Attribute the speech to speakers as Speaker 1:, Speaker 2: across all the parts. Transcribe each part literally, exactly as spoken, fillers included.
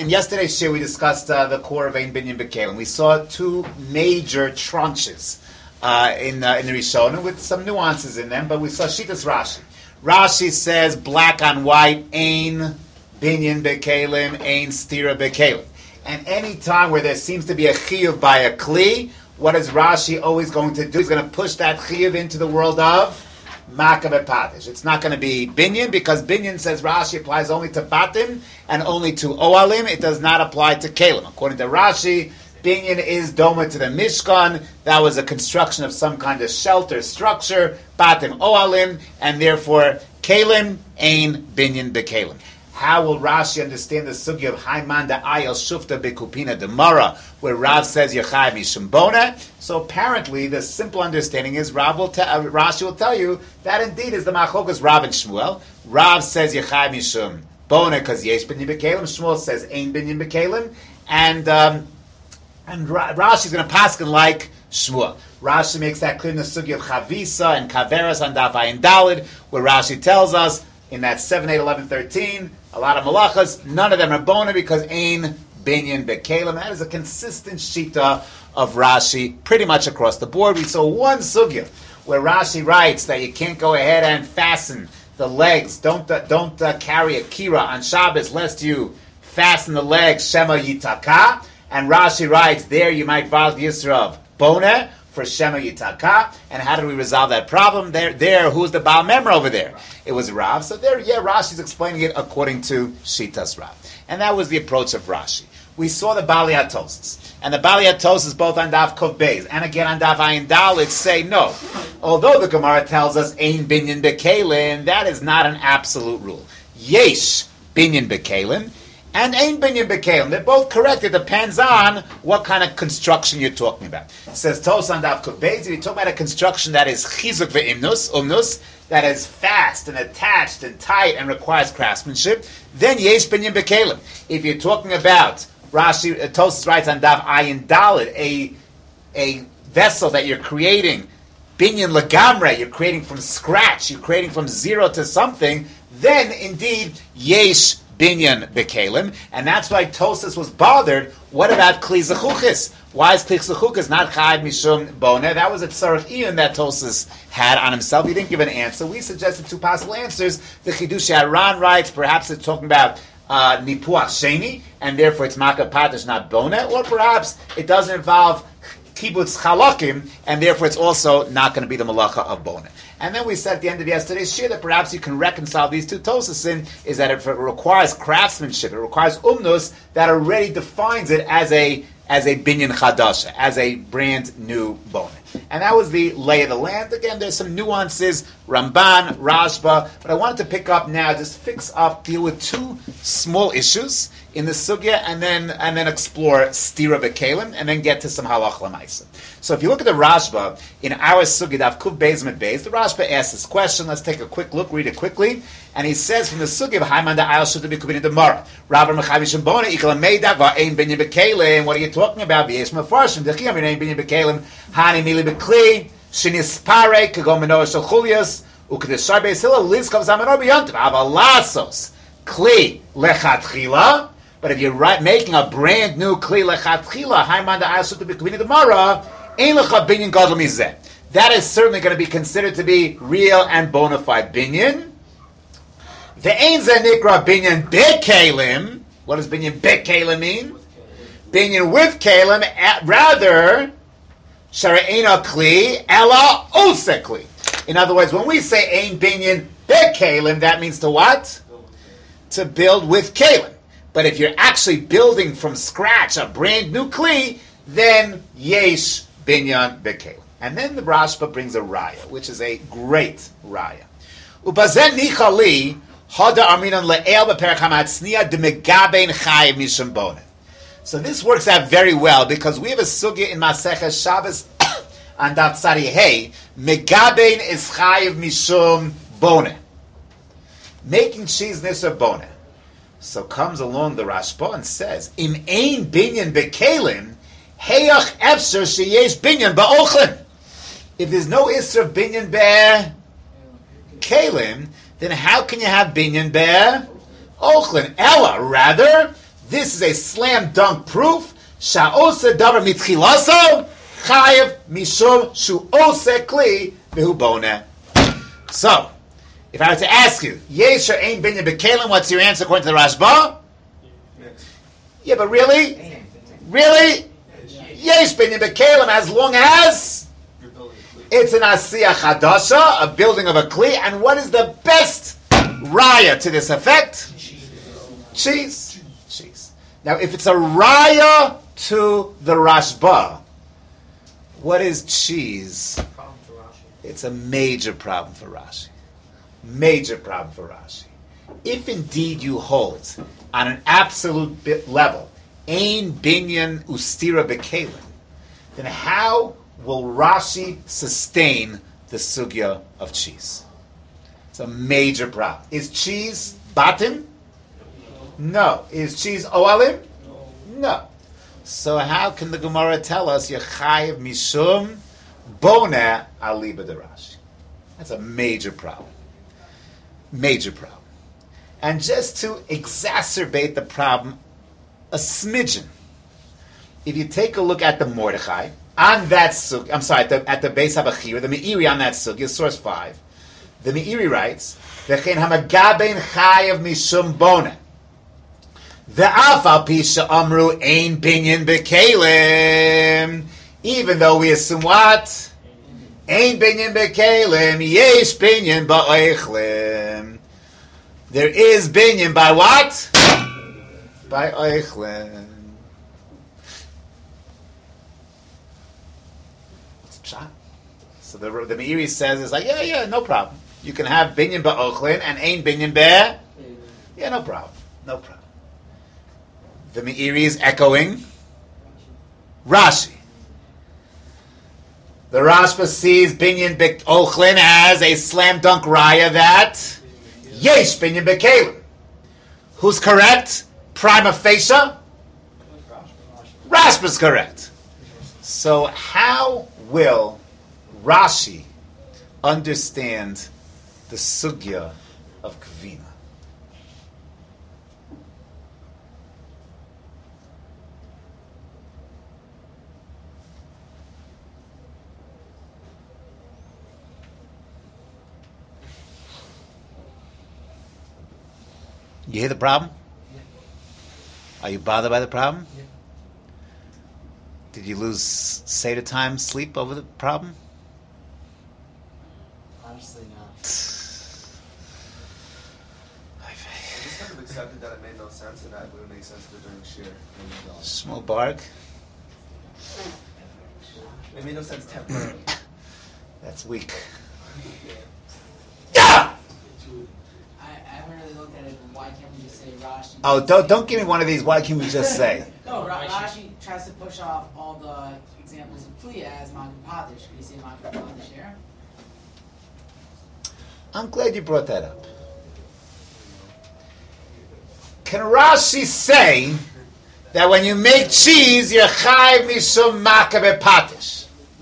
Speaker 1: in yesterday's shir we discussed uh, the core of Ein Binyan B'Kelim. We saw two major tranches uh, in uh, in the Rishonim with some nuances in them, but we saw Shitas Rashi. Rashi says black on white, Ein Binyan B'Kelim, Ein Stira B'Kelim. And any time where there seems to be a chiyuv by a kli, what is Rashi always going to do? He's going to push that chiyuv into the world of Makabeh Padish. It's not going to be Binyan, because Binyan, says Rashi, applies only to Batim and only to Oalim. It does not apply to Kalim. According to Rashi, Binyan is Doma to the Mishkan. That was a construction of some kind of shelter structure. Batim Oalim, and therefore Kalim ain't Binyan B'Kalim. How will Rashi understand the sugya of Haiman da Ayel Shufta B'Kupina Demara, where Rav says Yechai Mishum Bona? So apparently, the simple understanding is Rav will te- uh, Rashi will tell you that indeed is the Machokas Rav and Shmuel. Rav says Yechai Mishum Bona because Yesh Binyan B'Kalim. Shmuel says Ein Binyan B'Kalim, and um, and Ra- Rashi is going to paskin like Shmuel. Rashi makes that clear in the sugya of Chavisa and Kaveras on Daf Ayin Dalid, where Rashi tells us in that seven, eight, eleven, thirteen, a lot of malachas, none of them are bona because Ein Binyan B'Kalim. That is a consistent shita of Rashi pretty much across the board. We saw one sugya where Rashi writes that you can't go ahead and fasten the legs. Don't uh, don't uh, carry a kira on Shabbos lest you fasten the legs Shema Yitaka. And Rashi writes there you might violate the Yisra of bona for Shema Yitaka. And how did we resolve that problem? There, there, who's the Baal Memra over there? It was Rav. So there, yeah, Rashi's explaining it according to Shitas Rav. And that was the approach of Rashi. We saw the Bali Atosis. And the Bali Atosis both on Daf Kov Beis and again on Daf Ayin Dalet say no. Although the Gemara tells us Ein Binyan B'Kalim, that is not an absolute rule. Yesh Binyan B'Kalim and Ein Binyan B'Kalim. They're both correct. It depends on what kind of construction you're talking about. It says Tos on Daf Kov Beis, if you talk about a construction that is chizuk ve'imnus, umnus, that is fast and attached and tight and requires craftsmanship, then Yesh Binyan B'Kalim. If you're talking about, Rashi, uh, Tos writes on Daf Ayin Dalet, a, a vessel that you're creating, Binyan Lagamre, you're creating from scratch, you're creating from zero to something, then indeed Yesh Binyan B'Kalim, and that's why Tosas was bothered. What about Kli Zechuchis? Why is Kli Zechuchis not Chayv Mishum Bona? That was a Tzarech Ian that Tosas had on himself. He didn't give an answer. We suggested two possible answers. The Chidush Aran writes, perhaps it's talking about uh, Nipuach Sheni, and therefore it's Makabeh Padish, not Bona, or perhaps it doesn't involve Kibbutz Chalakim, and therefore it's also not going to be the Malacha of Bona. And then we said at the end of yesterday's shir that perhaps you can reconcile these two Tosas in, is that it requires craftsmanship, it requires umnus that already defines it as a as a binyan chadasha, as a brand new bona. And that was the lay of the land. Again, there's some nuances, Ramban, Rashba, but I wanted to pick up now, just fix up, deal with two small issues in the sugya, and then and then explore stira b'kalim, and then get to some halach l'maisa. So if you look at the Rashba, in our sugya, Daf Kuv Beis Med Beis, the Rashba asks this question. Let's take a quick look, read it quickly. And he says from the sugya of Haiman da Ayel Shutta B'Kupin Demara, Rabbi Mechavi Shembona, Ikla Meidak, Va'ein Binyan B'Kalim. What are you talking about? V'yesh Mefarshim, Dechiyam V'ein Binyan B'Kalim, Hani Mili B'Kli, Shinispare, Kagom Menoah Shel Chulias, Ukadeshar Beis Hillel, Liz Kav Zamanor B'Yontav, Avalasos, Kli Lechatchila. But if you're right, making a brand new Kli Lechatchila, Haiman da Ayel Shutta B'Kupin Demara, Ein Lecha Binyan Gadol Mizeh. That is certainly going to be considered to be real and bona fide binyan. The Ein Zeh Nikra Binyan B'Kalim. What does Binyan B'Kalim mean? Binyan with Kalim, rather, Shara'ena Kli, Ella Osa Kli. In other words, when we say Ein Binyan B'Kalim, that means to what? To build with Kalim. But if you're actually building from scratch a brand new Kli, then Yesh Binyan B'Kalim. And then the Rashba brings a raya, which is a great raya. Ubazen nichali hada aminan le'el beperek hamatzniya demegabein chayiv mishum bona. So this works out very well because we have a sugya in Maseches Shabbos on Daf Tzadi Hey. Megabein is chayiv mishum bona. Making cheese nisar bona. So comes along the Rashba and says, Im ein binyan bekalim, heyach efser sheyesh binyan ba'ochlin. If there's no isra of binyan be'er kalim, then how can you have binyan be'er ochlin? Ella, rather, This is a slam dunk proof. Sha'osa davar mitchilaso chayev mishum shu ose kli v'hu boneh. So, if I were to ask you, yesh or ein binyan b'kelim, what's your answer according to the Rashba? Yeah, but really? Really? Yesh binyan b'kelim, as long as it's an asiyah chadasha, a building of a kli, and what is the best raya to this effect? Cheese. Cheese. Now, if it's a raya to the Rashba, what is cheese? It's a major problem for Rashi. Major problem for Rashi. If indeed you hold on an absolute bit level, ein binyan ustira bekelim, then how will Rashi sustain the sugya of cheese? It's a major problem. Is cheese batim? No. Is cheese oalim? No. So how can the Gemara tell us Yechayev mishum boneh aliba de Rashi? That's a major problem. Major problem. And just to exacerbate the problem a smidgen, if you take a look at the Mordechai, on that sugya, I'm sorry, at the, at the Beis HaBachir, the Meiri on that sugya, source five, the Meiri writes, V'chein hamagabein chayev mishum boneh. Ve'af al pi she'amru ein binyan b'kelim. Even though we assume what? Ein binyan b'kelim, yesh binyan ba'oichlim. There is binyan by what? By oichlim. It's pshat. So the the Meiri says it's like, yeah, yeah, no problem. You can have binyan ba'ochlin and ein binyan be. Yeah, no problem. No problem. The Meiri is echoing Rashi. The Rashba sees binyan ba'ochlin as a slam dunk raya that yesh binyan ba'kelim. Who's correct? Prima facie? Rashba's correct. So how will Rashi understand the sugya of Kavina? You hear the problem?
Speaker 2: Yeah.
Speaker 1: Are you bothered by the problem?
Speaker 2: Yeah.
Speaker 1: Did you lose Seder time sleep over the problem?
Speaker 2: Honestly, not.
Speaker 3: I just kind of accepted that it made no sense and that it wouldn't make sense to during shir.
Speaker 1: Small bark.
Speaker 3: It made no sense temporarily.
Speaker 1: That's weak.
Speaker 2: I, I haven't really looked at it. Why can't we just say Rashi?
Speaker 1: Oh, don't don't give me one of these. Why can't we just say?
Speaker 2: No, Ra- Rashi tries to push off all the examples of Kliya as Magen Padish. Could you say Magen Padish here?
Speaker 1: I'm glad you brought that up. Can Rashi say that when you make cheese, you're chayv mishum makabe patish?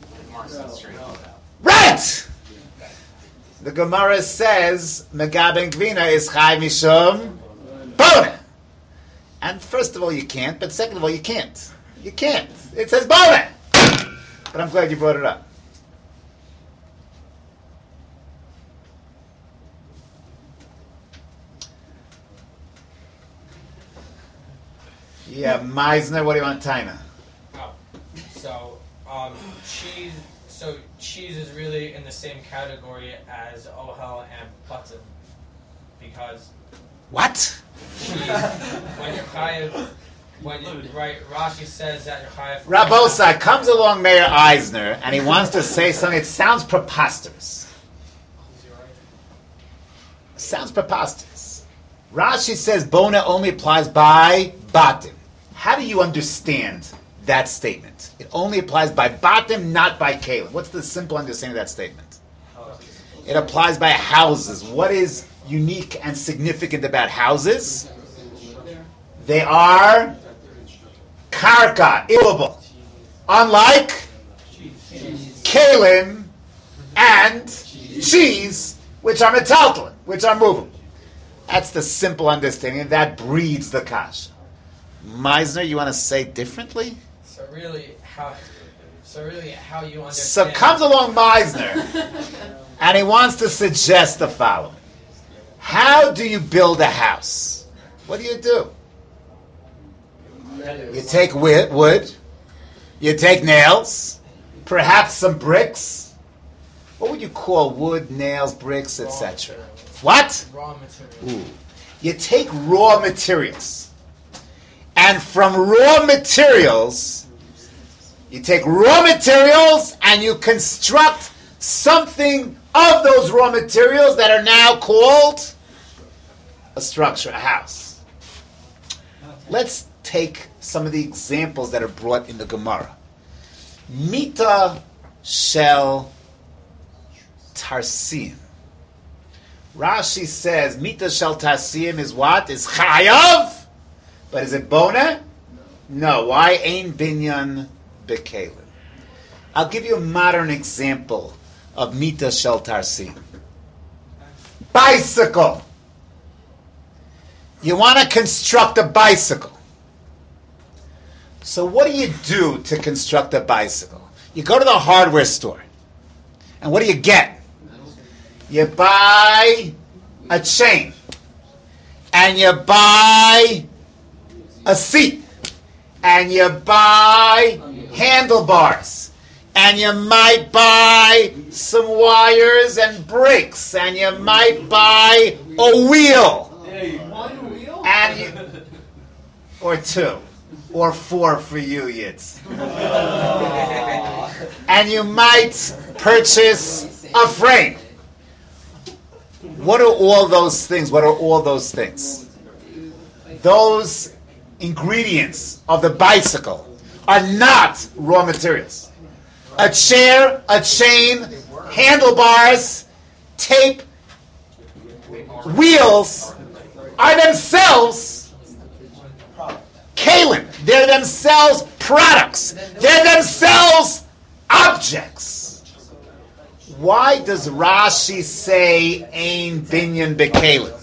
Speaker 1: Right! The Gemara says Megaben Gvina is chayv mishum boneh. And first of all, you can't, but second of all, you can't. You can't. It says boneh. But I'm glad you brought it up. Yeah, Meisner, what do you want, Taina?
Speaker 4: Oh, so um, cheese. So cheese is really in the same category as ohel and patim, because
Speaker 1: What?
Speaker 4: cheese, when you're chayav, when you, right, Rashi says that you're chayav.
Speaker 1: Rabosai comes along Mayor Eisner, and he wants to say something. It sounds preposterous. Sounds preposterous. Rashi says Bona only applies by Batim. How do you understand that statement? It only applies by Batim, not by Kalim. What's the simple understanding of that statement? It applies by houses. What is unique and significant about houses? They are karka, illable. Unlike Kalim and cheese, which are metaltalin, which are movable. That's the simple understanding, and that breeds the kasha. Meisner, you want to say differently?
Speaker 4: So really, how so really how you
Speaker 1: So
Speaker 4: understand?
Speaker 1: comes along Meisner, and he wants to suggest the following. How do you build a house? What do you do? You take wi- wood, you take nails, perhaps some bricks. What would you call wood, nails, bricks, et cetera? What?
Speaker 4: Raw material.
Speaker 1: Ooh. You take raw materials. And from raw materials, you take raw materials and you construct something of those raw materials that are now called a structure, a house. Let's take some of the examples that are brought in the Gemara. Mita shel tarsim. Rashi says Mita shel tarsim is what? Is chayav? But is it bona? No. Why ain binyan bekalim? I'll give you a modern example of Mita shel tarsim. Bicycle. You want to construct a bicycle. So what do you do to construct a bicycle? You go to the hardware store. And what do you get? You buy a chain. And you buy a seat. And you buy handlebars. And you might buy some wires and brakes. And you might buy a wheel.
Speaker 2: One wheel?
Speaker 1: And you, or two. Or four for you, Yitz. And you might purchase a frame. What are all those things? What are all those things? Those ingredients of the bicycle are not raw materials. A chair, a chain, handlebars, tape, wheels are themselves kalim. They're themselves products. They're themselves objects. Why does Rashi say Ein Binyan Bekalim?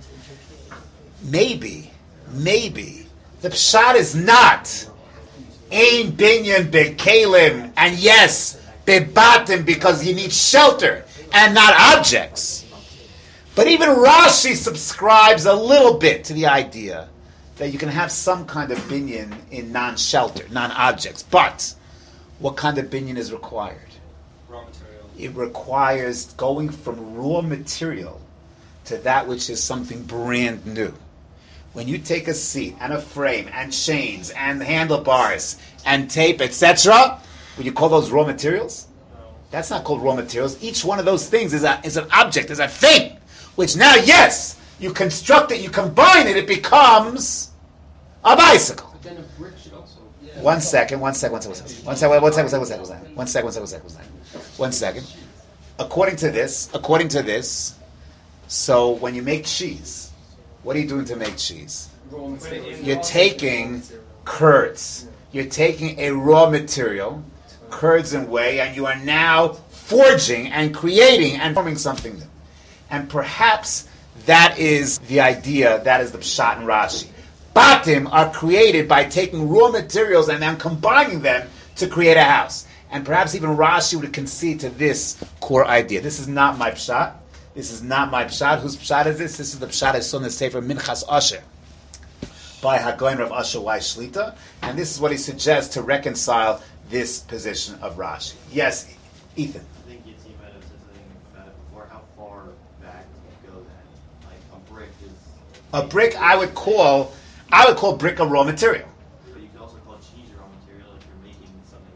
Speaker 1: Maybe, maybe the pshat is not Ein Binyan Bekalim, and yes, Bebatim, because you need shelter and not objects. But even Rashi subscribes a little bit to the idea that you can have some kind of binyan in non-shelter, non-objects. But what kind of binyan is required?
Speaker 3: Raw material.
Speaker 1: It requires going from raw material to that which is something brand new. When you take a seat and a frame and chains and handlebars and tape, et cetera, would you call those raw materials? That's not called raw materials. Each one of those things is a, is an object, is a thing, which now, yes, you construct it, you combine it, it becomes a bicycle.
Speaker 5: But then a brick should also. Yeah.
Speaker 1: One second, one second, one second, one second, one second, one second, one second, one second, one second, one second, one second. One second. According to this, according to this, so when you make cheese, what are you doing to make cheese?
Speaker 5: Raw material.
Speaker 1: You're taking curds. You're taking a raw material, curds and whey, and you are now forging and creating and forming something new. And perhaps that is the idea, that is the pshat in Rashi. Batim are created by taking raw materials and then combining them to create a house. And perhaps even Rashi would concede to this core idea. This is not my pshat. This is not my pshat. Whose pshat is this? This is the pshat I saw in the Sefer Minchas Asher by Hagoyin Rav Asher Weiss Shlita. And this is what he suggests to reconcile this position of Rashi. Yes, Ethan.
Speaker 6: I think Yitzhak might have said something about it before. How far back does it go then? Like a brick is.
Speaker 1: A brick I would call, I would call brick a raw material.
Speaker 6: But you could also call cheese raw material if you're making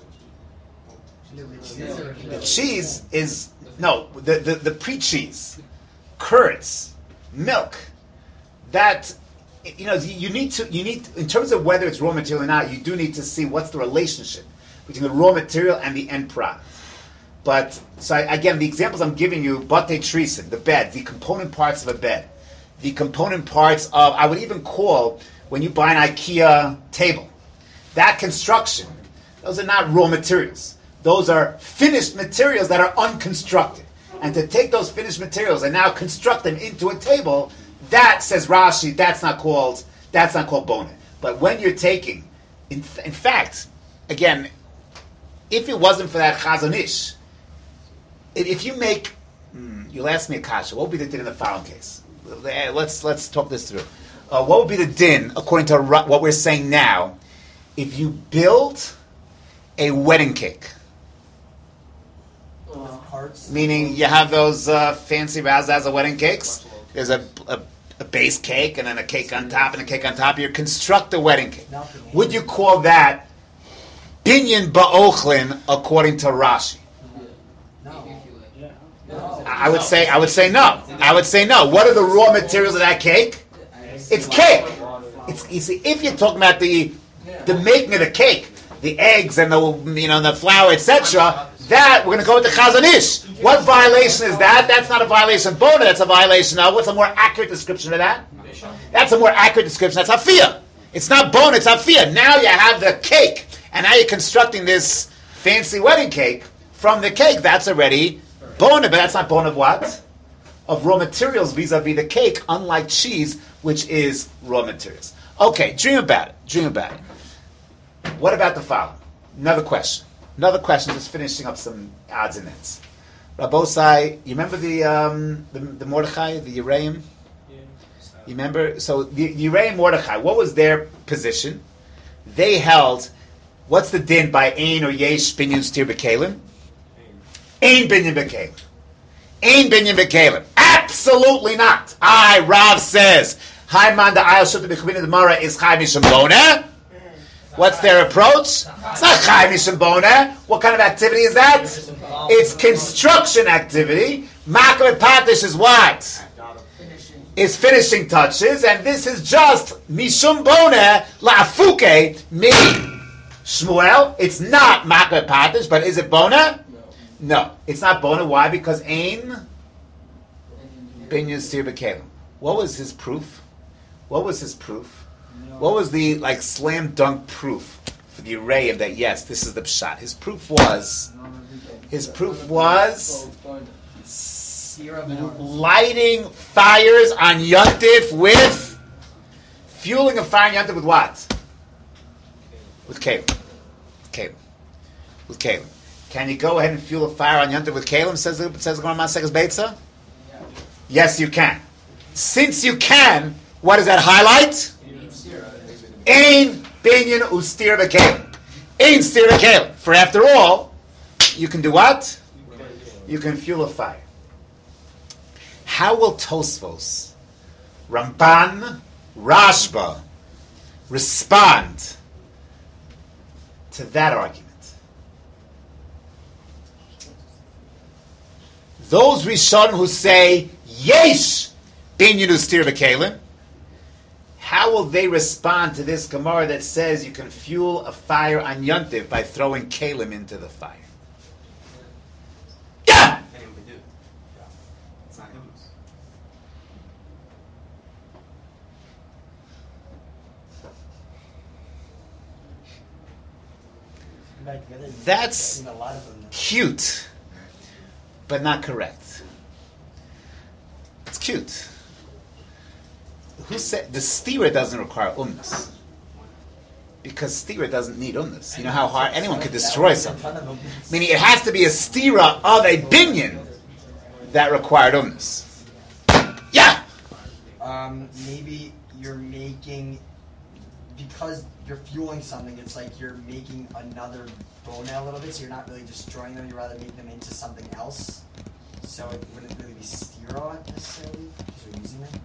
Speaker 6: something with cheese.
Speaker 1: The cheese is, no, the, the, the pre-cheese, curds, milk, that, you know, you need to, you need, in terms of whether it's raw material or not, you do need to see what's the relationship between the raw material and the end product. But, so I, again, the examples I'm giving you, bate trisin, the bed, the component parts of a bed, the component parts of, I would even call, when you buy an IKEA table, that construction, those are not raw materials. Those are finished materials that are unconstructed. And to take those finished materials and now construct them into a table, that, says Rashi, that's not called, that's not called bona. But when you're taking, in, in fact, again, if it wasn't for that Chazon Ish, if, if you make, hmm, you'll ask me a kasha, what would be the din in the following case? Let's let's talk this through. Uh, what would be the din, according to Ra- what we're saying now, if you build a wedding cake? Meaning you have those uh, fancy Razzazz wedding cakes. There's a, a, a base cake and then a cake on top and a cake on top. You construct a wedding cake. Would you call that binyan ba'ochlin according to Rashi? I would say I would say no. I would say no. What are the raw materials of that cake? It's cake. It's, you see, if you're talking about the the making of the cake, the eggs and the you know the flour, et cetera, that we're going to go with the Chazon Ish. What violation is that? That's not a violation of Bona. That's a violation of what's a more accurate description of that? That's a more accurate description. That's Hafiyah. It's not Bona. It's Hafiyah. Now you have the cake, and now you're constructing this fancy wedding cake from the cake. That's already Bona, but that's not Bona of what? Of raw materials vis-a-vis the cake, unlike cheese, which is raw materials. Okay, dream about it. Dream about it. What about the following? Another question. Another question, just finishing up some odds and ends. Rabosai, you remember the um, the, the Mordechai, the Yereim?
Speaker 5: Yeah.
Speaker 1: You remember? So the Yereim Mordechai, what was their position? They held, what's the din by Ein or Yesh Binyan Stir B'Kalim? Ein Binyan B'Kalim. Ein Binyan B'Kalim. Absolutely not. I, Rav says, Hai Man da Ayel Shutta B'Chavina Demara is Chai Mishum Bona. What's their approach? It's not Chai Mishum Bona. What kind of activity is that? It's construction activity. Makav Patish is what? Is finishing touches, and this is just Mishum Bona La'afuke Mi Shmuel. It's not Makav Patish, but is it Bona? No, it's not Bona. Why? Because Ein Binyan Stir B'Kalim. What was his proof? What was his proof? What was the like slam dunk proof for the array of that? Yes, this is the pshat. His proof was, his proof was lighting fires on Yontif with fueling a fire on Yontif with what? With kalim. Kalim. With kalim. Can you go ahead and fuel a fire on Yontif with kalim? Says says the Gemara Maseches Beitza. Yes, you can. Since you can, what does that highlight? Ein binyan ustir b'kelim. Ein stir b'kelim. For after all, you can do what? You can fuel a fire. How will Tosfos, Ramban, Rashba respond to that argument? Those Rishonim who say Yesh binyan ustir b'kelim, how will they respond to this Gemara that says you can fuel a fire on Yontif by throwing kalim into the fire? Yeah!
Speaker 6: Anyone can do it. Yeah. It's not hummus.
Speaker 1: That's cute, but not correct. It's cute. Who said the stira doesn't require umnus? Because stira doesn't need umnus. You know how hard anyone could destroy something. Meaning it has to be a stira of a binyan that required umnus. Yeah.
Speaker 7: Um, maybe you're making, because you're fueling something. It's like you're making another bona a little bit. So you're not really destroying them. You rather make them into something else. So it wouldn't really be stira necessarily because you're using them.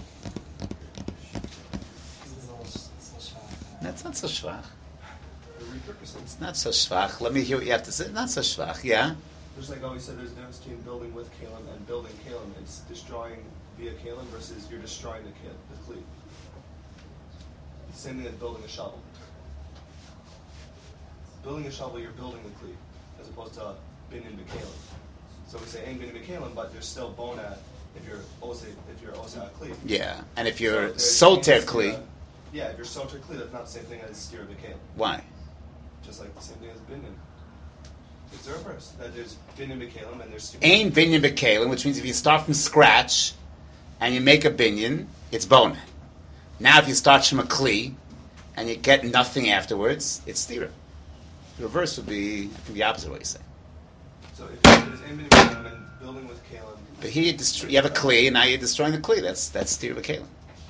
Speaker 1: That's not so shvach. It's not so shvach. Let me hear what you have to say. Not so shvach, yeah?
Speaker 3: Just like always said, there's a difference between building with kalim and building kalim. It's destroying via kalim versus you're destroying the kit, the cleat. Same thing as building a shovel. Building a shovel, you're building the cleat, as opposed to binyan b'kalim. So we say ain't binyan b'kalim, but there's still bona if you're osa if you're osa cleat.
Speaker 1: Yeah, and if
Speaker 3: So
Speaker 1: you're
Speaker 3: there's
Speaker 1: soter
Speaker 3: stira-
Speaker 1: kli,
Speaker 3: Yeah, if you're soter kli, that's not the same thing as stira b'kalim.
Speaker 1: why?
Speaker 3: Just like the same thing as binyan. It's the reverse. That there's binyan b'kalim and there's stira.
Speaker 1: Ain binyan b'kalim, which means if you start from scratch and you make a binyan, it's bona. Now if you start from a kli and you get nothing afterwards, it's stira. The reverse would be the opposite of what you say.
Speaker 3: So if there's Ein Binyan B'Kalim and building with Kalim,
Speaker 1: But here you, destro- you have a kli, and now you're destroying the kli. That's that's stira b'kalim.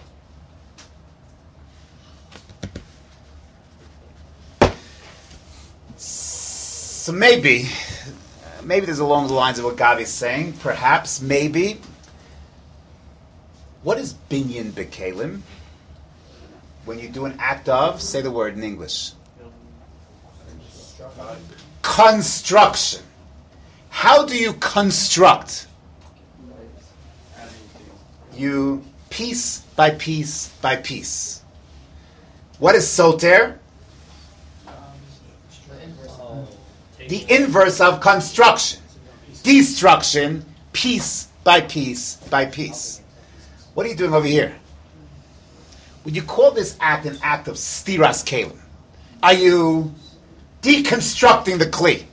Speaker 1: So maybe, maybe there's along the lines of what Gavi's saying. Perhaps, maybe. What is binyan b'kalim? When you do an act of, say the word in English. Construction. How do you construct? You piece by piece by piece. What is soter? The inverse of construction. Destruction, piece by piece by piece. What are you doing over here? Would you call this act an act of stiras kalim? Are you deconstructing the kli?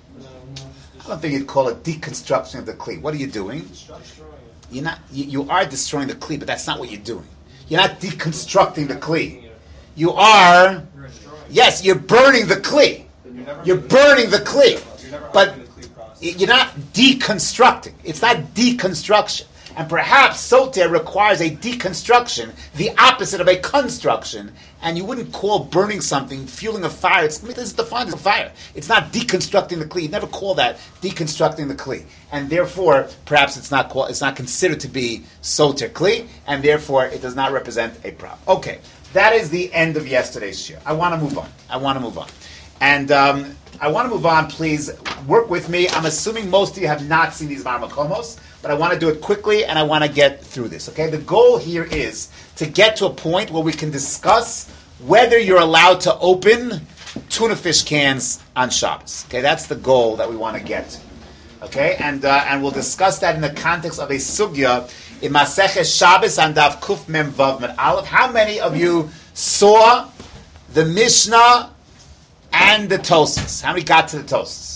Speaker 1: I don't think you'd call it deconstruction of the kli. What are you doing? You're not. You, you are destroying the kli, but that's not what you're doing. You're not deconstructing the kli. You are. Yes, you're burning the kli. You're burning the kli, but you're not deconstructing. It's not deconstruction. And perhaps soter requires a deconstruction, the opposite of a construction. And you wouldn't call burning something, fueling a fire. It's, this is defined as a fire. It's not deconstructing the kli. You never call that deconstructing the kli. And therefore, perhaps it's not called, it's not considered to be soter kli, and therefore it does not represent a problem. Okay, that is the end of yesterday's shir. I want to move on. I want to move on. And um, I want to move on, please. Work with me. I'm assuming most of you have not seen these Marmakomos, but I want to do it quickly and I want to get through this. Okay? The goal here is to get to a point where we can discuss whether you're allowed to open tuna fish cans on Shabbos. Okay? That's the goal that we want to get to. Okay? And uh, and we'll discuss that in the context of a sugya in Maseches Shabbos on Daf Kuf Mem Vav Med Aleph. How many of you saw the Mishnah and the Tosas? How many got to the Tosas?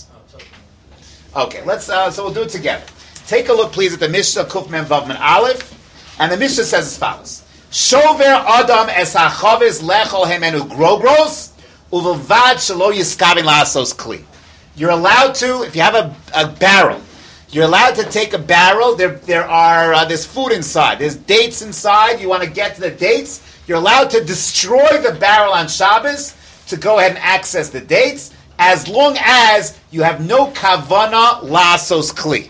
Speaker 1: Okay, let's. Uh, so we'll do it together. Take a look, please, at the Mishnah Kuf Mem Vav Med Aleph, and the Mishnah says as follows: Shover Adam es hachavis lechol hemenu grogros uvilvad shelo yiskavin la'asos kli. You're allowed to, if you have a, a barrel, you're allowed to take a barrel. There, there are uh, there's food inside. There's dates inside. You want to get to the dates. You're allowed to destroy the barrel on Shabbos to go ahead and access the dates, as long as you have no kavana la'asos kli.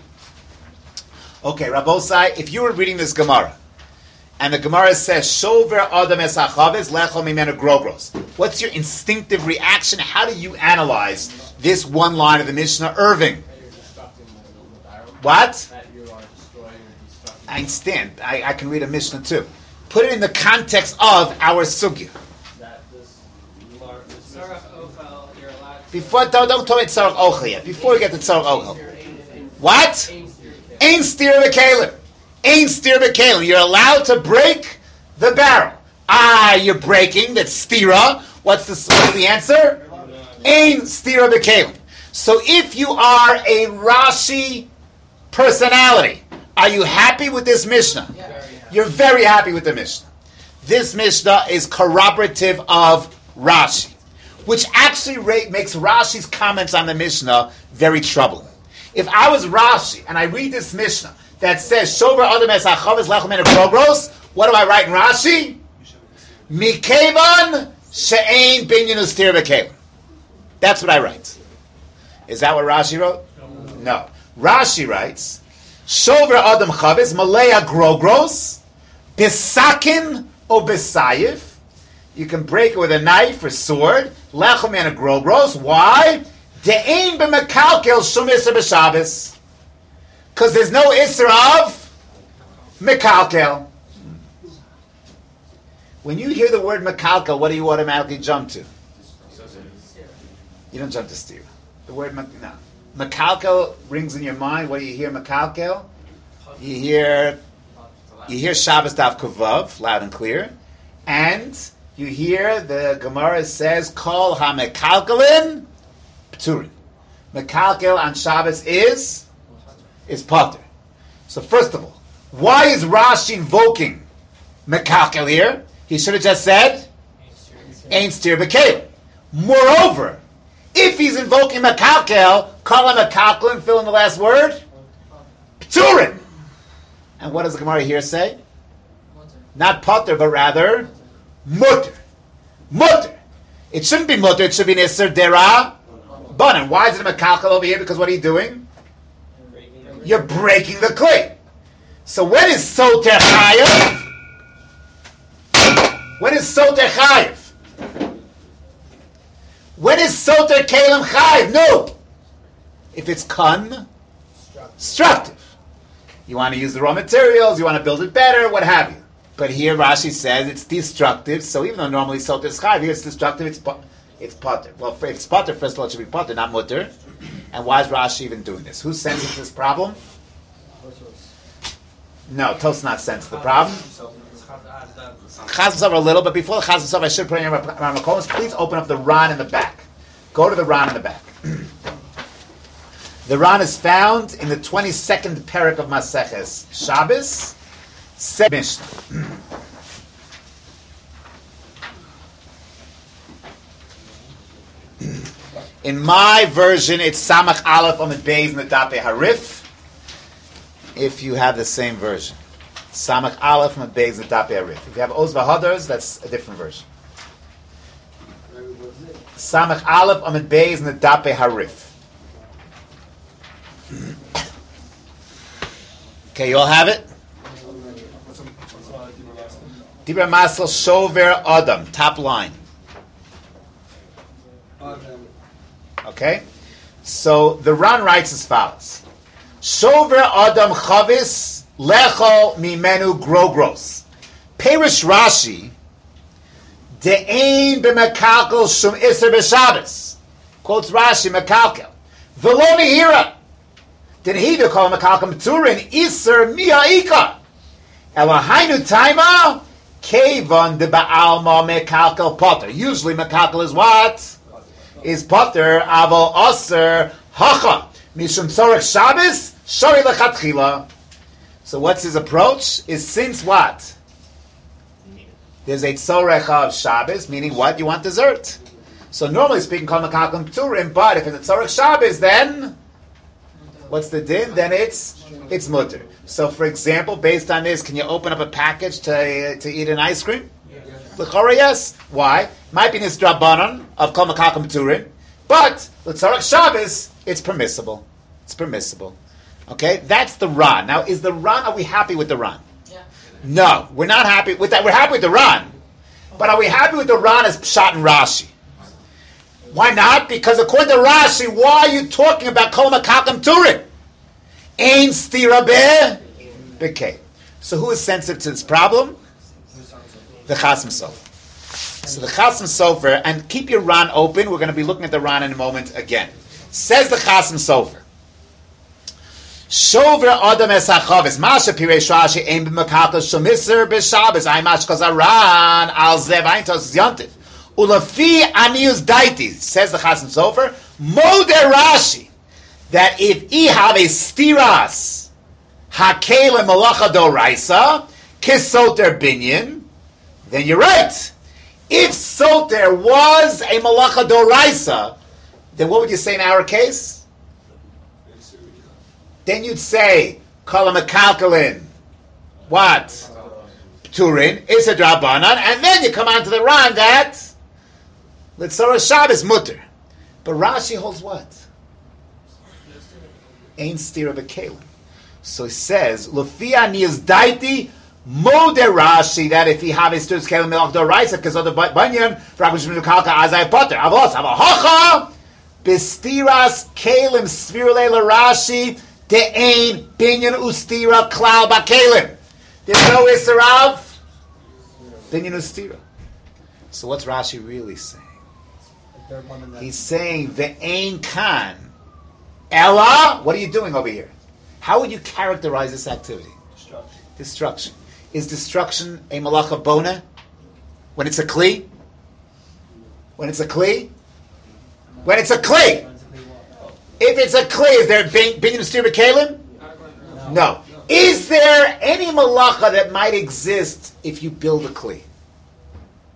Speaker 1: Okay, Rabbosai, if you were reading this Gemara, and the Gemara says, Shover Adam es hachavis lechol mimenu grogros, what's your instinctive reaction? How do you analyze this one line of the Mishnah? Irving. What? I understand. I, I can read a Mishnah too. Put it in the context of our sugya. Before, don't, don't talk about Tzarech Ochel yet. Before we get to Tzarech Ochel. What? Ein stira b'kalim. Ein stira b'kalim. You're allowed to break the barrel. Ah, you're breaking. That's stira. What's the, what's the answer? Ein stira b'kalim. So if you are a Rashi personality, are you happy with this Mishnah? You're very happy with the Mishnah. This Mishnah is corroborative of Rashi, which actually ra- makes Rashi's comments on the Mishnah very troubling. If I was Rashi and I read this Mishnah that says Shover Adam es hachavis lechol mimenu grogros, what do I write in Rashi? Mikevan she'ein binyan ustira b'kalim. That's what I write. Is that what Rashi wrote? No. Rashi writes Shover Adam chavis malaya grogros bisakin o bisayif. You can break it with a knife or sword. Lechol mimenu grogros. Why? De'ein b'mekalkel shum iser b'Shabbos. Because there's no iser of mekalkel. When you hear the word mekalkel, what do you automatically jump to? You don't jump to stira. The word no. Mekalkel rings in your mind. What do you hear mekalkel? You hear you hear Shabbos Daf Kuvav, loud and clear. And you hear the Gemara says, Kol ha-mekalkelin P'turin. Mekalkel on Shabbos is is pater. So first of all, why is Rashi invoking mekalkel here? He should have just said Ain't steer b'kelim. Moreover, if he's invoking Makalkel, call him Makalkel and fill in the last word. Pturin. And what does the Gemara here say? Not potter, but rather mutter. Mutter. It shouldn't be mutter, it should be Nisr Dera Banan. Why is it a Makalkel over here? Because what are you doing? You're breaking the kli. So when is Soter Chayav? When is Soter Chayav? When is Soter Kalim Chayiv? No. If it's constructive. You want to use the raw materials, you want to build it better, what have you. But here Rashi says it's destructive, so even though normally Soter is Chayiv, here it's destructive, it's it's potter. Well, if it's potter, first of all, it should be potter, not mutter. And why is Rashi even doing this? Who senses this problem? No, Tos not sense the problem. Chaz V'Sov a little, but before the Chaz V'Sov, I should put in your Ramakomas. Please open up the Ran in the back. Go to the Ran in the back. The Ran is found in the twenty-second parak of Maseches Shabbos, Mishnah. In my version, it's Samach Aleph on the Beis in the Dape Harif. If you have the same version. Samach Aleph and Beis Netape Arif. If you have Oz V'Hadars, that's a different version. Samach Aleph Amid Beis Netape Harif. Okay, you all have it? Dibra Masel Shover Adam, top line. Okay? So the Ran writes as follows. Shover Adam Chavis Lecho Mimenu Grogros. Perish Rashi De'ein B'Mekalkel Shum Iser B'Shabbos. Quotes Rashi Mekalkel. V'lo Mihira. Then he to call Mekalkel M'turin Iser Mi'a'ika. Elohainu Taima Kevan De Ba'alma Mekalkel Potter. Usually Mekalkel is what? Is Potter Aval Aser Hacha. Mishum Tzorech Shabbos Shori Lechatchila. So what's his approach? Is since what? There's a tzorech of Shabbos, meaning what? You want dessert. So normally speaking, kol mekakel pturim, but if it's a tzorech Shabbos, then what's the din? Then it's it's mutter. So for example, based on this, can you open up a package to uh, to eat an ice cream? L'chora, yes. Why? Might be nisdrabanan of kol mekakel pturim, but the tzorech Shabbos, it's permissible. It's permissible. Okay, that's the Ran. Now, is the Ran, are we happy with the Ran?
Speaker 2: Yeah.
Speaker 1: No, we're not happy with that. We're happy with the Ran. But are we happy with the Ran as Pshat and Rashi? Why not? Because according to Rashi, why are you talking about Kol Mekakem Turim? Ein stira be bekei. So who is sensitive to this problem? The Chasam Sofer. So the Chasam Sofer, and keep your Ran open. We're going to be looking at the Ran in a moment again. Says the Chasam Sofer. Shover Adam es hachavis. Masha piresh Rashi ein b'mekakel shomiser b'Shabbos. Ay mash kazaran al zev eintos yantiv. Ulafi anius daiti. Says the Chasam Sofer. Moder Rashi that if I have a stiras hakele malacha doraisa kisoter binyan, then you're right. If soter was a malacha doraisa, then what would you say in our case? Then you'd say, kol mekalkelin, what? Turin, is a drabanan, and then you come on to the Ran that L'tzorah Shabbos mutter. But Rashi holds what? Ein stira b'kelim. So he says, L'fia nias daiti moder Rashi, that if he have his stirs kelim melach doraisa, because of the banyan, v'ragush mekalka azay potter. Avos, avahocha, b'stiras kelim svirule l'Rashi, De'ein binyan ustira klal ba'kelim. There's no isser of binyan ustira. So what's Rashi really saying? He's saying ve'ein kan ella. What are you doing over here? How would you characterize this activity?
Speaker 3: Destruction.
Speaker 1: Destruction. Is destruction a malacha bona? When it's a kli? When it's a kli? When it's a kli. If it's a kli, is there binyan ustira b'kelim? No. Is there any malacha that might exist if you build a kli?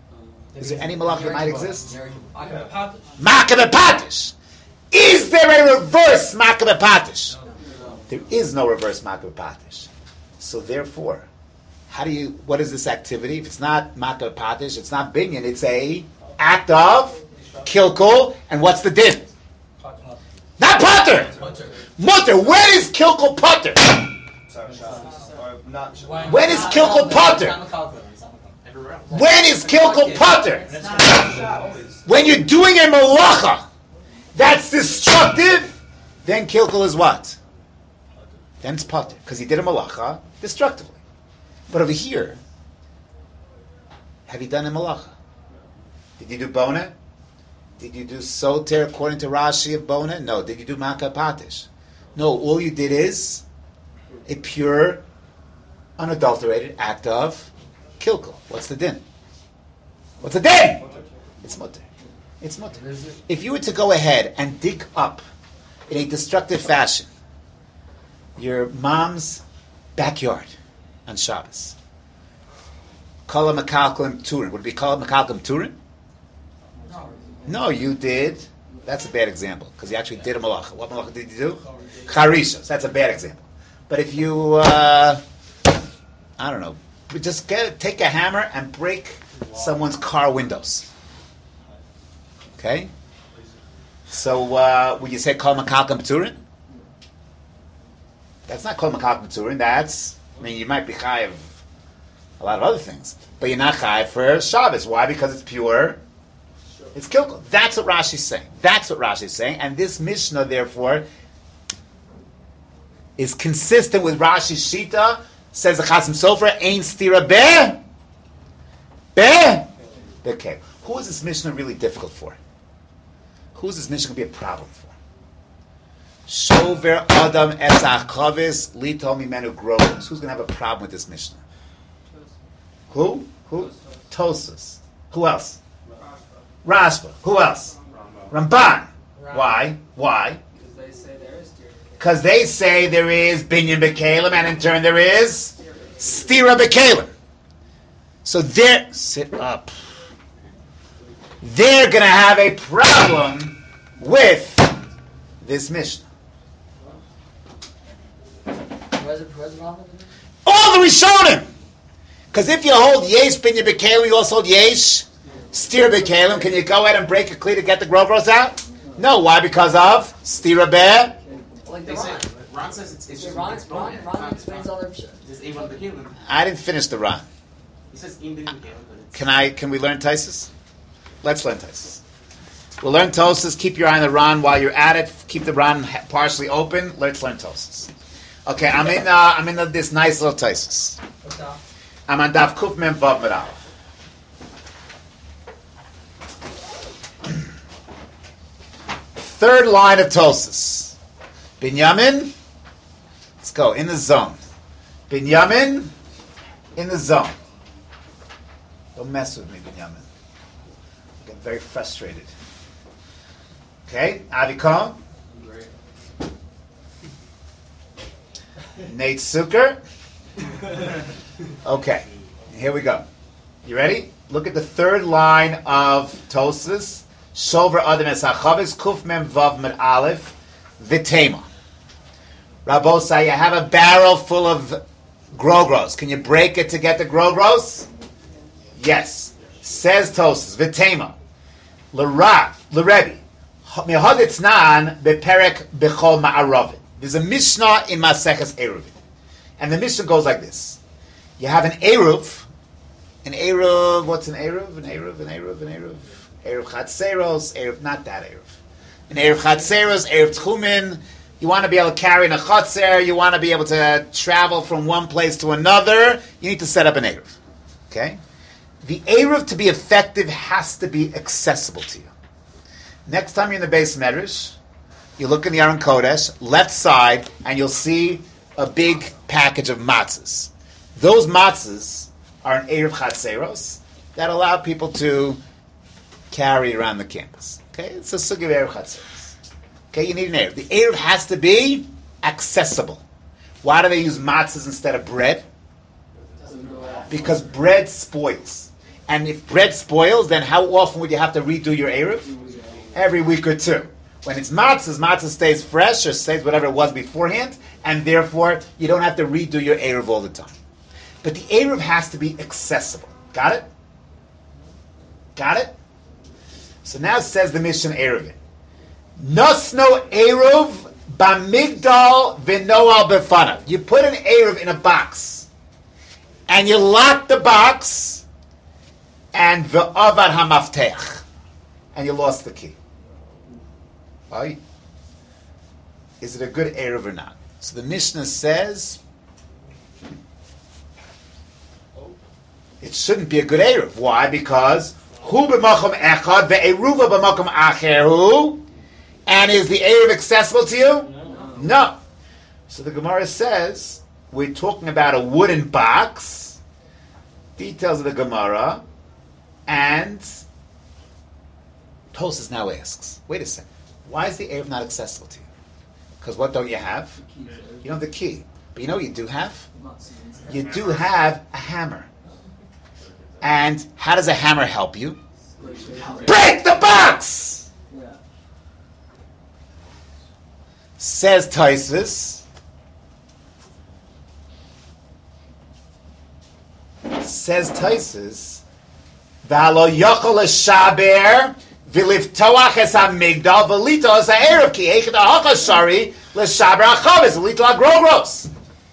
Speaker 1: Is there any malacha that might exist?
Speaker 4: Makah
Speaker 1: Makah b'patish. Is there a reverse makah b'patish? There is no reverse makah b'patish. So therefore, how do you? What is this activity? If it's not makah b'patish, it's not binyan. It's a act of kilkul. And what's the din? Not potter. Mutter. When is kilkul potter?
Speaker 3: Sorry, Shabbos. Or not Shabbos.
Speaker 1: When is kilkul potter? When is kilkul potter? When you're doing a malacha that's destructive, then kilkul is what? Then it's potter, because he did a malacha destructively. But over here, have you done a malacha? Did you do bona? Did you do soter according to Rashi of bona? No. Did you do makah patish? No. All you did is a pure, unadulterated act of kilkul. What's the din? What's the din? It's mutter. It's mutter. If you were to go ahead and dig up in a destructive fashion your mom's backyard on Shabbos, kala makalkalim turin, would it be kala makalkalim turin? No, you did. That's a bad example because you actually did a malacha. What malacha did you do? Charishas. That's a bad example. But if you, uh, I don't know, just get take a hammer and break someone's car windows. Okay? So, uh, would you say kol makalkam p'turin? That's not kol makalkam p'turin. That's, I mean, you might be chayiv a lot of other things, but you're not chayiv for Shabbos. Why? Because it's pure. It's kilkul. That's what Rashi's saying. That's what Rashi's saying. And this Mishnah, therefore, is consistent with Rashi's Shita. Says the Chasim Sofer, Ein stira be, be, okay. Who is this Mishnah really difficult for? Who is this Mishnah going to be a problem for? Shover Adam es achavis lito mimenu groves. Who's going to have a problem with this Mishnah? Who? Who? Tosas. Who else? Rashba. Who else? Ramban. Why? Why? Because they say there is binyan b'kalim, and in turn there is stira b'kalim. So they're sit up. They're going to have a problem with this Mishnah. All the Rishonim. Because if you hold yesh binyan b'kalim, you also hold yesh stira b'kalim. Can you go ahead and break a kli to get the grogros out? No. Why? Because of stira be.
Speaker 6: Like they say, Ron says it's it's just
Speaker 8: Ron,
Speaker 6: it's
Speaker 8: Ron,
Speaker 6: bone.
Speaker 8: Ron explains all their shit.
Speaker 6: Just Avon Bekelim.
Speaker 1: I didn't finish the Ran.
Speaker 6: He says in Bekelim, but it's
Speaker 1: Can I? Can we learn Taisus? Let's learn Taisus. We'll learn Tosas. Keep your eye on the Ran while you're at it. Keep the Ran partially open. Let's learn Tosas. Okay, I'm in. Uh, I'm in uh, this nice little Taisus. I'm on Daf Kuf Mem Vav Med Aleph. Third line of Tosas. Binyamin, let's go, in the zone. Binyamin, in the zone. Don't mess with me, Binyamin. I get very frustrated. Okay, Avikom. Nate Zucker. Okay, here we go. You ready? Look at the third line of Tosas. Shover Adam es hachavis kuf mem vav med aleph v'tema. Rabosa, you have a barrel full of grogros. Can you break it to get the grogros? Yes. Says Tosas, v'tema. L'Rav, l'Rebbe. Mehoditznan beperek bechol ma'aravin. There's a Mishnah in Maseches Eruvin. And the Mishnah goes like this. You have an Eruv. An Eruv, what's an Eruv? An Eruv, an Eruv, an Eruv. Eruv Chatzeros, Eruv, not that Eruv. An Eruv Chatzeros, Eruv Tchumen. You want to be able to carry in a Chatzer. You want to be able to travel from one place to another. You need to set up an Eruv. Okay? The Eruv to be effective has to be accessible to you. Next time you're in the base Medrash, you look in the Aron Kodesh, left side, and you'll see a big package of matzahs. Those matzahs are an Eruv Chatzeros that allow people to carry around the campus. Okay? It's a sugi of Eruv Chatzeros. Okay? You need an Eruv. The Eruv has to be accessible. Why do they use matzahs instead of bread? Because bread spoils. And if bread spoils, then how often would you have to redo your Eruv? Every week or two. When it's matzahs, matzah stays fresh or stays whatever it was beforehand, and therefore you don't have to redo your Eruv all the time. But the Eruv has to be accessible. Got it? Got it? So now says the Mishnah Eruvin. Nosno Eruv bamigdal v'noal befana. You put an Eruv in a box, and you lock the box, and v'avad hamaftech, and you lost the key. Right? Is it a good Eruv or not? So the Mishnah says it shouldn't be a good Eruv. Why? Because hu b'makom echad ve'eruva b'makom acher hu, and is the Eruv accessible to you? No. no. So the Gemara says we're talking about a wooden box. Details of the Gemara, and Tosas now asks, wait a second. Why is the Eruv not accessible to you? Because what don't you have? You don't have the key. But you know what you do have? You do have a hammer. And how does a hammer help you? Break the box! Says Tosfos. Says Tosfos. V'alo yochol shaber V'liftoach es ha-migdal v'lito es ha-erev ki echad ha-hachashari l'shaber ha-chavis v'lito ha-grogros.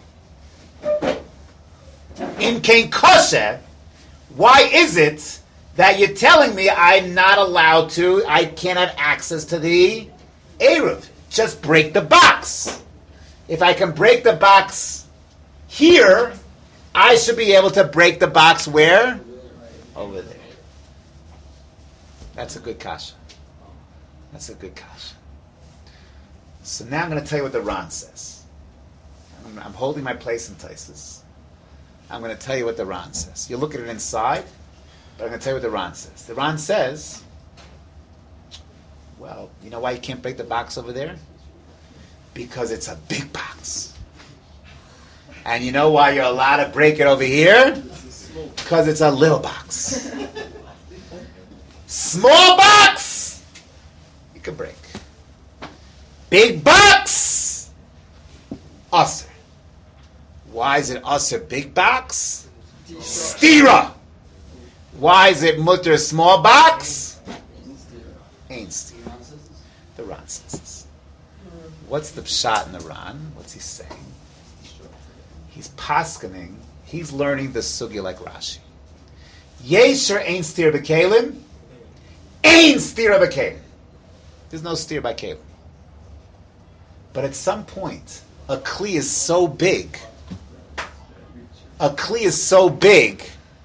Speaker 1: In Kain Kosher, why is it that you're telling me I'm not allowed to, I can't have access to the erev? Just break the box. If I can break the box here, I should be able to break the box where? Over there. That's a good kasha. That's a good kasha. So now I'm going to tell you what the Ran says. I'm, I'm holding my place in Tosfos. I'm going to tell you what the Ran says. You look at it inside, but I'm going to tell you what the Ran says. The Ran says, well, you know why you can't break the box over there? Because it's a big box. And you know why you're allowed to break it over here? Because it's a little box. Small box, you can break. Big box, usher. Why is it usher big box? Stira. Why is it mutter small box? Ain't stira. The Ran says. What's the pshat in the Ran? What's he saying? He's paskening. He's learning the sugya like Rashi. Yesher ain't stira b'kelim. Ain't stira b'kelim. There's no stira by kelim. But at some point, a kli is so big. A kli is so big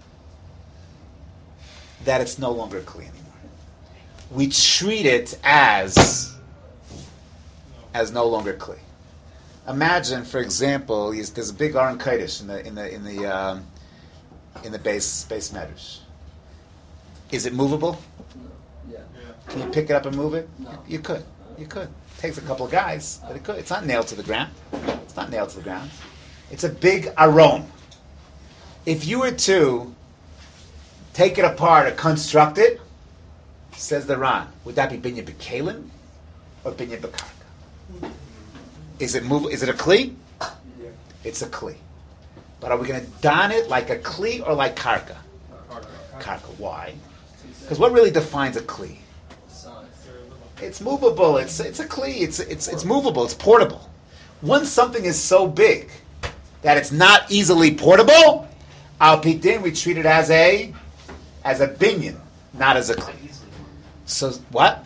Speaker 1: that it's no longer a kli anymore. We treat it as as no longer kli. Imagine, for example, there's a big Aron Kodesh in the in the in the um, in the base base medrash. Is it movable?
Speaker 5: Yeah.
Speaker 1: Can you pick it up and move it?
Speaker 5: No.
Speaker 1: You could. You could. It takes a couple of guys, but it could. It's not nailed to the ground. It's not nailed to the ground. It's a big aron. If you were to take it apart or construct it, says the Ran, would that be binya b'kelim or binya b'karka? Is it move? Is it a kli?
Speaker 5: Yeah.
Speaker 1: It's a kli. But are we going to don it like a kli or like karka? Karka. Why? Because what really defines a kli? It's movable. It's it's a kli. It's it's it's movable. It's portable. Once something is so big that it's not easily portable, al pidin we treat it as a as a binyan, not as a kli. So what?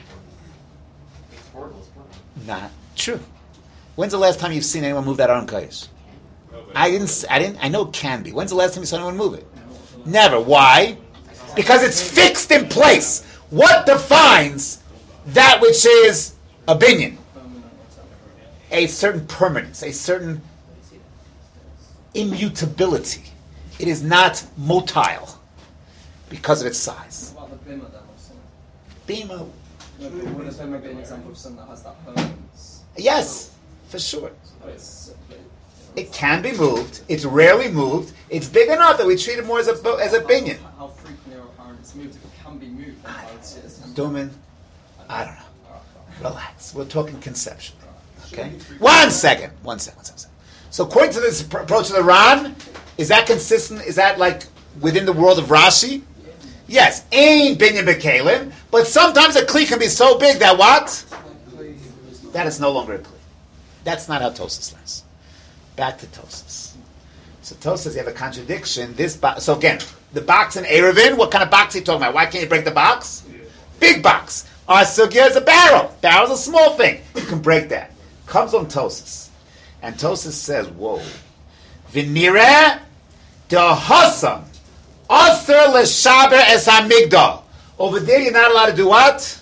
Speaker 1: Not true. When's the last time you've seen anyone move that Aron Kodesh? I didn't. I didn't. I know it can be. When's the last time you saw anyone move it? Never. Why? Because it's fixed in place. What defines that which is a binyan? A certain permanence, a certain immutability. It is not motile because of its size.
Speaker 5: What about the bima then?
Speaker 1: Bima.
Speaker 5: Would a bima be an example of something that has that permanence?
Speaker 1: Yes, for sure.
Speaker 5: But it's simply,
Speaker 1: It can be moved. It's rarely moved. It's big enough that we treat it more as a bo- as a binyan.
Speaker 5: How frequently or how it's moved? If it can be moved, then I would say it's
Speaker 1: Duman, I don't know. Relax. We're talking conceptually. Okay? One second. One second. One second. So according to this pr- approach of the Ran, is that consistent? Is that like within the world of Rashi? Yes. Ain binyan bekalim, but sometimes a kli can be so big that what? That is no longer a kli. That's not how Tosas learns. Back to Tosas. So Tosas, you have a contradiction. This bo- so again, the box in Erevin, what kind of box are you talking about? Why can't you break the box? Big box. Our sugya is a barrel. Barrel's a small thing. You can break that. Comes on Tosas. And Tosas says, whoa. V'nireh dehasam aser l'shaber es hamigdal. Over there, you're not allowed to do what?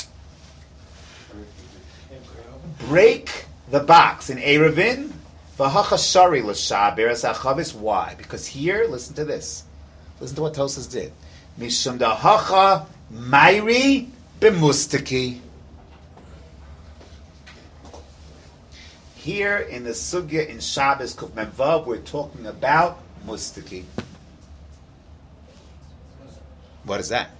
Speaker 1: Break the box in Erevin. V'hachashari l'shaber es hachavis. Why? Because here, listen to this. Listen to what Tosas did. Mishum dahacha mayri b'mustaki. Here in the sugya in Shabbos Kuf Mem Vav, we're talking about mustaki. What is that?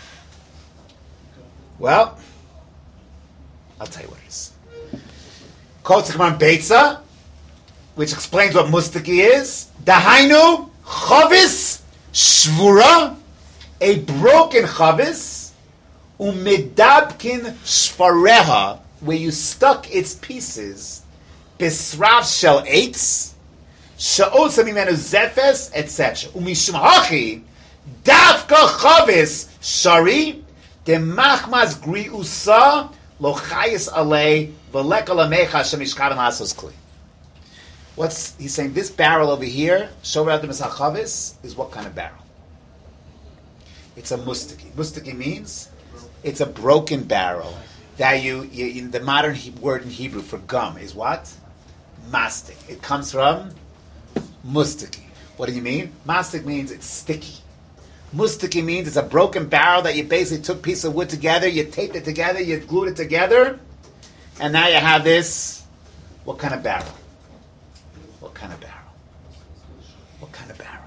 Speaker 1: Well, I'll tell you what it is. Kol Tzikman Beitza, which explains what mustaki is. Dahainu chavis shvura, a broken chavis, umedabkin shvareha, where you stuck its pieces. Bisrav shel eitz, she'osa mimenu zefes, et cetera. Umishum hachi, dafka chavis shari, demachmas griusa, lo chayis alei, v'leka lamecha shemishkaven lasos kli. What's he's saying? This barrel over here, shover adam chavis, is what kind of barrel? It's a mustaki. Mustaki means it's a broken barrel. That you, you in the modern he, word in Hebrew for gum is what? Mastic. It comes from mustaki. What do you mean? Mastic means it's sticky. Mustaki means it's a broken barrel that you basically took a piece of wood together, you taped it together, you glued it together, and now you have this. What kind of barrel? What kind of barrel? What kind of barrel?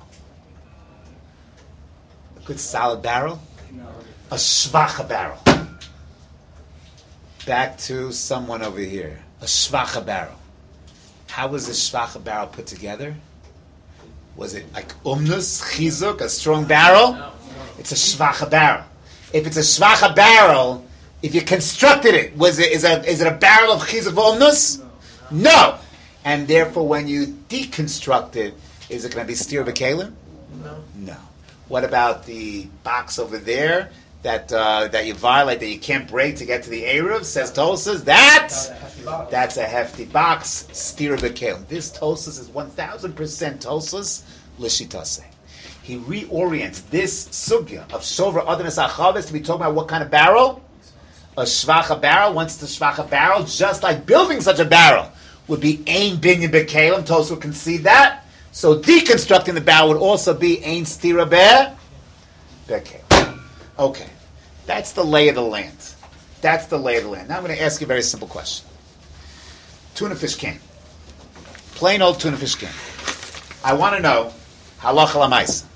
Speaker 1: A good solid barrel? A shvacha barrel. Back to someone over here. A shvacha barrel. How was this shvacha barrel put together? Was it like umnus, chizuk, a strong barrel?
Speaker 4: No.
Speaker 1: It's a shvacha barrel. If it's a shvacha barrel, if you constructed it, was it is, a, is it a barrel of chizuk umnus? No. no. And therefore, when you deconstruct it, is it going to be stir b'kelim?
Speaker 4: No.
Speaker 1: No. What about the box over there? That uh, that you violate, that you can't break to get to the Eruv, says Tosas, that, that's a hefty box, stir b'kelim. This Tosas is one thousand percent Tosas, l'shitase. He reorients this sugya of Shover Adam Es HaChavis to be talking about what kind of barrel? A shvacha barrel. Once the shvacha barrel, just like building such a barrel, would be ein binyan b'kelim. Tosas would concede that. So deconstructing the barrel would also be ein stira b'kelim. Okay, that's the lay of the land. That's the lay of the land. Now I'm going to ask you a very simple question. Tuna fish can. Plain old tuna fish can. I want to know halacha l'maisa.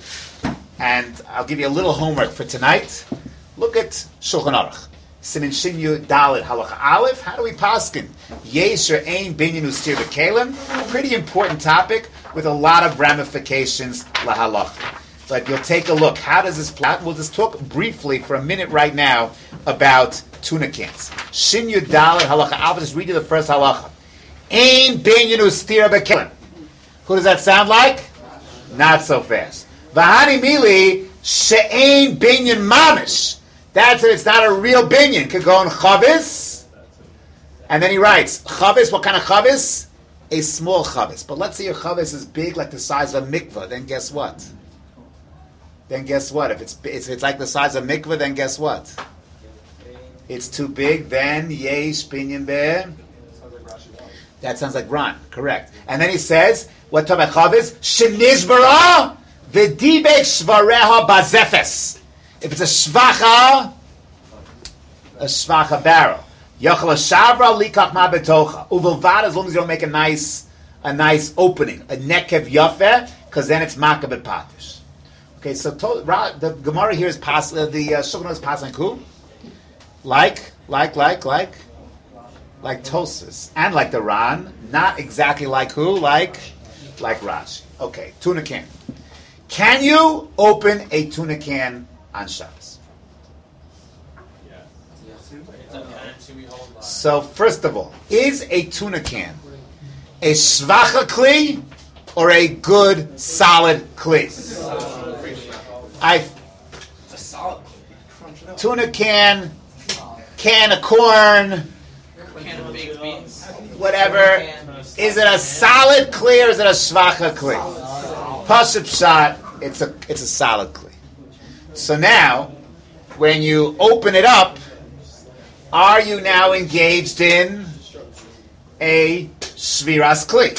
Speaker 1: And I'll give you a little homework for tonight. Look at Shulchan Aruch. Simin Shinyu Dalit Halacha Aleph. How do we paskin? Yesh or ein binyan ustir b'kelim. Pretty important topic with a lot of ramifications lahalacha. But you'll take a look. How does this plot? We'll just talk briefly for a minute right now about tuna cans. Shin Yud Dalet Halacha. I'll just read you the first halacha. Ein binyan ustir b'kelim. Who does that sound like? Not so fast. V'hani mili she'ein binyan mamish. That's it. It's not a real binyan. Could go on chavis. And then he writes, chavis, what kind of chavis? A small chavis. But let's say your chavis is big, like the size of a mikvah. Then guess what? Then guess what? If it's if it's like the size of mikvah, then guess what? It's too big. Then yesh binyan be. That sounds like Ron. Correct. And then he says, what type of chavis? Shenizbara v'dibek shvareha bazefes. If it's a shvacha, a shvacha barrel. Yachal shavra likach ma betocha. Uvilvad, as long as you don't make a nice a nice opening, a nekev yafeh, because then it's makabed patish. Okay, so to, Ra, the Gemara here is pas, uh, the uh, Shulchan Aruch is passing who? Like, like, like, like, like Tosfos, and like the Ran, not exactly like who, like, like Rashi. Okay, tuna can. Can you open a tuna can on Shabbos? So first of all, is a tuna can a shvacha kli or a good solid kli? I tuna can, can of corn,
Speaker 4: Can of baked beans.
Speaker 1: whatever. Is it a solid kli or is it a shvacha kli? Pashup shot. It's a it's a solid kli. So now, when you open it up, are you now engaged in a shviras kli?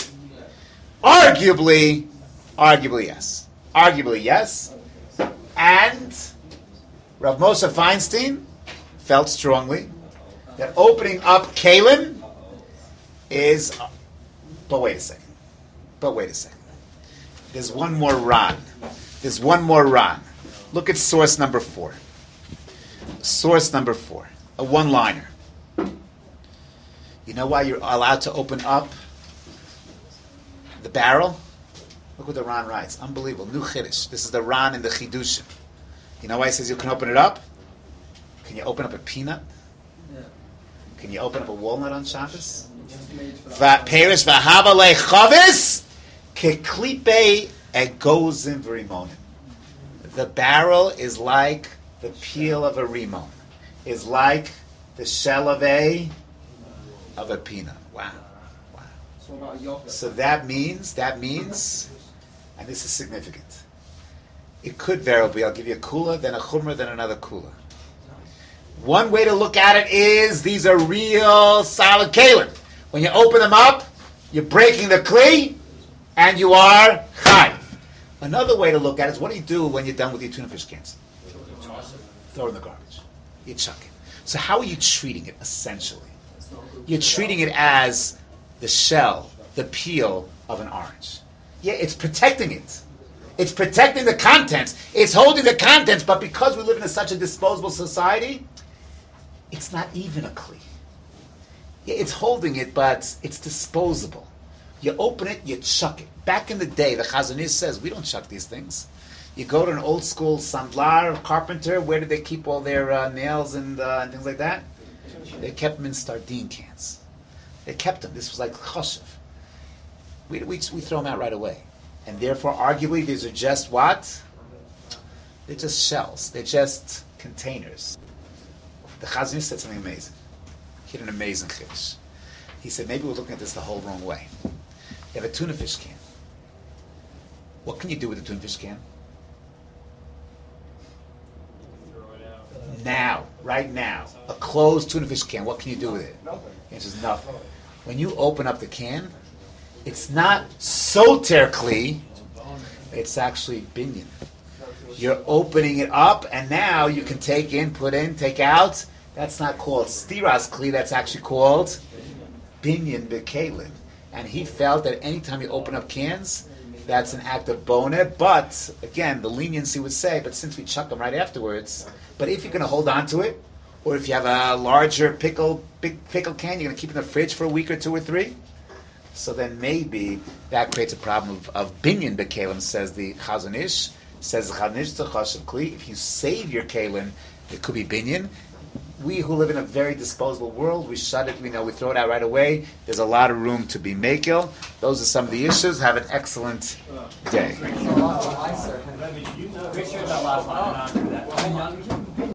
Speaker 1: Arguably, arguably yes. Arguably yes. And Rav Moshe Feinstein felt strongly that opening up kalim is. But wait a second. But wait a second. There's one more Ran. There's one more Ran. Look at source number four. Source number four. A one-liner. You know why you're allowed to open up the barrel? Look what the Ran writes. Unbelievable. New Chiddush. This is the Ran in the Chidushim. You know why he says you can open it up? Can you open up a peanut?
Speaker 5: Yeah.
Speaker 1: Can you open up a walnut on Shabbos? Perish v'hava lechavis keklipe egozim v'rimonim. The barrel is like the peel of a rimon. Is like the shell of a of a peanut. Wow, wow.
Speaker 5: So about yogurt.
Speaker 1: So that means that means, and this is significant. It could vary. I'll give you a kula, then a chumrah, then another kula. One way to look at it is these are real solid kalim. When you open them up, you're breaking the kli, and you are chai. Another way to look at it is what do you do when you're done with your tuna fish cans? Throw it in the garbage. You chuck it. So how are you treating it, essentially? You're treating it as the shell, the peel of an orange. Yeah, it's protecting it. It's protecting the contents. It's holding the contents, but because we live in a, such a disposable society, it's not even a kli. Yeah, it's holding it, but it's disposable. You open it, you chuck it. Back in the day, the Chazon Ish says, we don't chuck these things. You go to an old school sandlar, carpenter, where did they keep all their uh, nails and, uh, and things like that? They kept them in sardine cans. They kept them. This was like choshev. We, we, we throw them out right away. And therefore, arguably, these are just what? They're just shells. They're just containers. The Chazon Ish said something amazing. He had an amazing chiddush. He said, maybe we're looking at this the whole wrong way. You have a tuna fish can. What can you do with a tuna fish can? Now, right now, a closed tuna fish can, what can you do with it?
Speaker 3: Nothing.
Speaker 1: The answer is nothing. When you open up the can, it's not soter kli, it's actually binyan. You're opening it up, and now you can take in, put in, take out. That's not called stiras kli, that's actually called binyan b'kelim. And he felt that anytime you open up cans, that's an act of bona. But again, the leniency would say, but since we chuck them right afterwards, but if you're going to hold on to it, or if you have a larger pickle, big pickle can, you're going to keep it in the fridge for a week or two or three. So then maybe that creates a problem of, of binyan b'kelim, says the Chazon Ish. Says the Chazon Ish to chashav kli. If you save your kelim, it could be binyan. We who live in a very disposable world, we shut it, we know, we throw it out right away. There's a lot of room to be makil. Those are some of the issues. Have an excellent day.
Speaker 5: So, uh, I, sir, have-
Speaker 6: Pretty sure that last one did not do that.